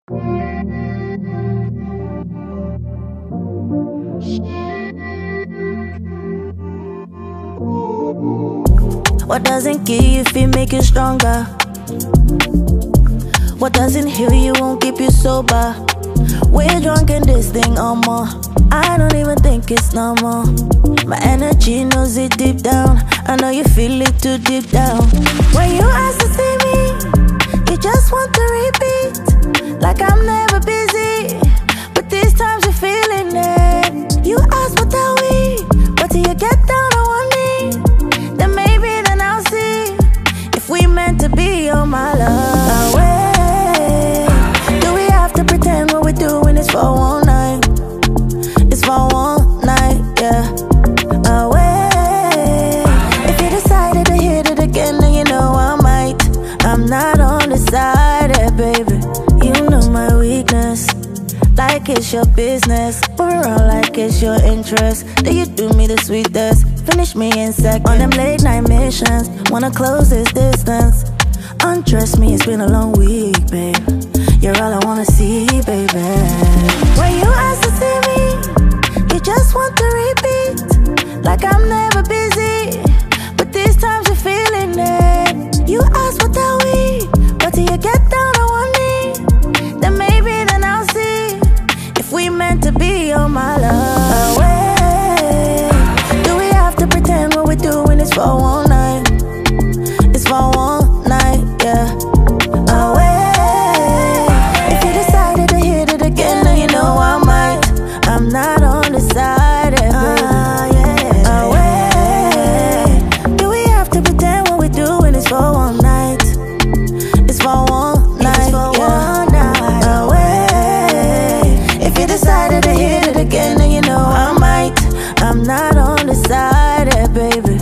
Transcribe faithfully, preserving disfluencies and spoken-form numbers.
What doesn't kill you if it make you stronger? What doesn't heal you won't keep you sober. We're drunk in this thing or more. I don't even think it's normal. My energy knows it deep down. I know you feel it too deep down. When you ask to see me, you just want to repeat, like I'm never busy, but these times you're feeling it. You ask what are we, but till you get down on one knee, then maybe then I'll see if we meant to be. Oh my love, wait, do we have to pretend what we're doing is for one night? It's for one night, yeah. Away. If you decided to hit it again, then you know I might. I'm not on the side, eh, baby. You know my weakness, like it's your business. Move around like it's your interest. Do you do me the sweetest? Finish me in second. On them late night missions, wanna close this distance. Undress me, it's been a long week, babe. You're all I wanna see, baby. When you ask to see me, you just want to repeat, like I'm never busy, but these times you're feeling it. You ask what are we, but till you get down on one knee, then maybe then I'll see if we meant to be. Oh my love, wait, do we have to pretend what we're doing is for one night? It's for one night, yeah. Away. If you decided to hit it again, then you know I might. I'm not on the side, eh, uh, yeah. Away. Do we have to pretend what we're doing is for one night? It's for one night, it's for yeah. One night. Away. If you decided to hit it again, then you know I might. I'm not on the side, eh, baby.